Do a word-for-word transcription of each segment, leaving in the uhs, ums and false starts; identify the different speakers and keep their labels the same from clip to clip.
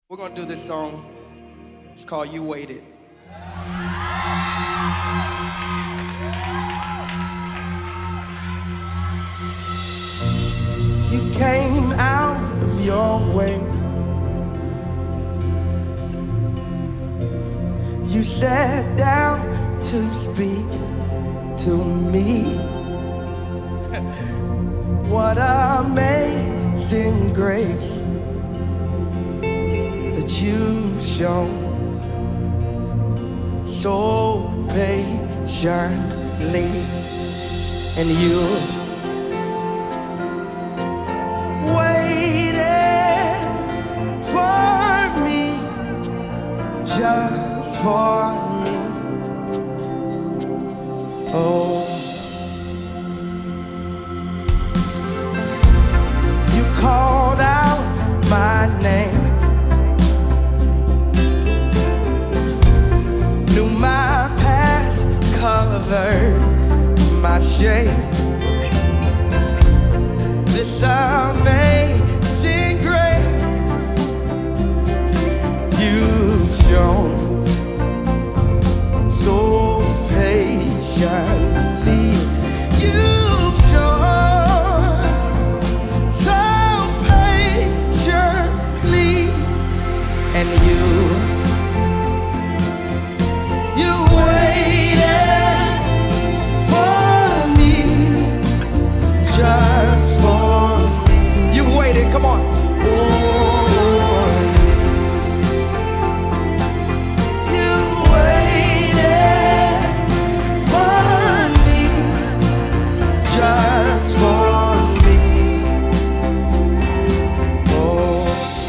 Speaker 1: We're gonna do this song. It's called You Waited. You came out of your way. You sat down to speak to me. What amazing grace that you've shown so patiently, and you waited for me, just for me. Oh, you called out my name, knew my past, covered my shame. This amazing grace you've shown so patiently. You've shown so patiently, and you you waited for me, just for me. You waited, come on. Oh, you waited for me, just for me. Oh,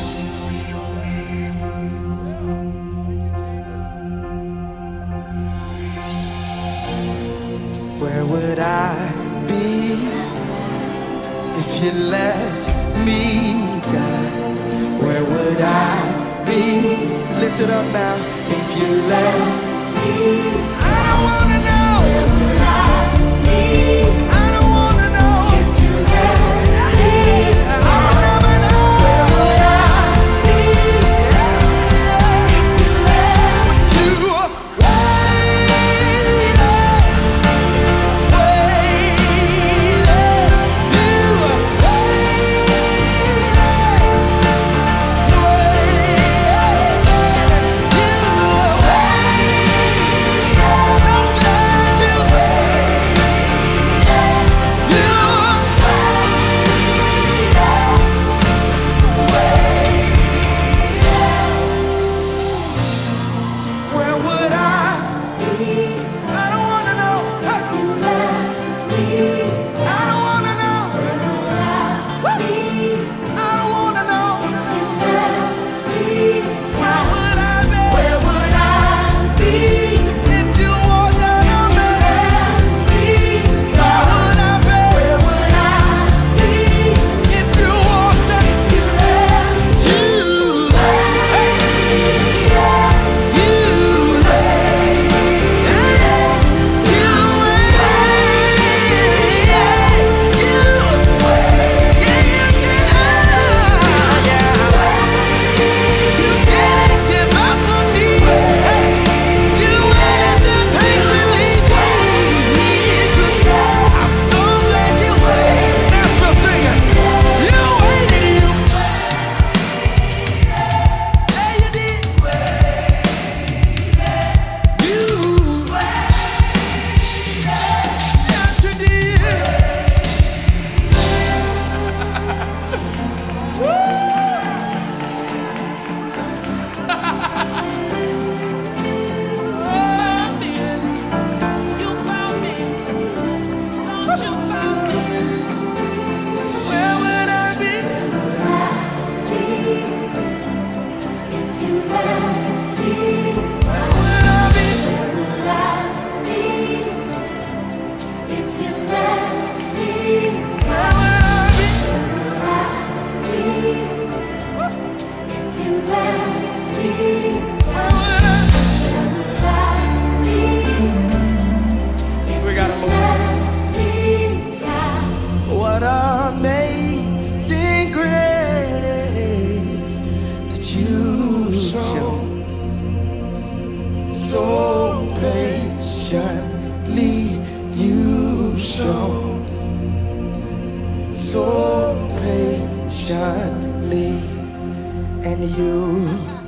Speaker 1: where would I be if you left me, God? Where would I be? Lift it up now. If you left me, I don't wanna know. Where would I be? I don't wanna know. If you left me, I would never know. Where would I be? Yeah, yeah. But you waited, waited, you where would I be? I don't wanna know. Hey. I don't wanna know. Woo. I don't wanna know. Where would I be? Where would I be if you walked out on me? Where would I be? Where would I be if you walked out? You, hey. You, we gotta move. What amazing grace that you shown so patiently, you've shown so patiently, and you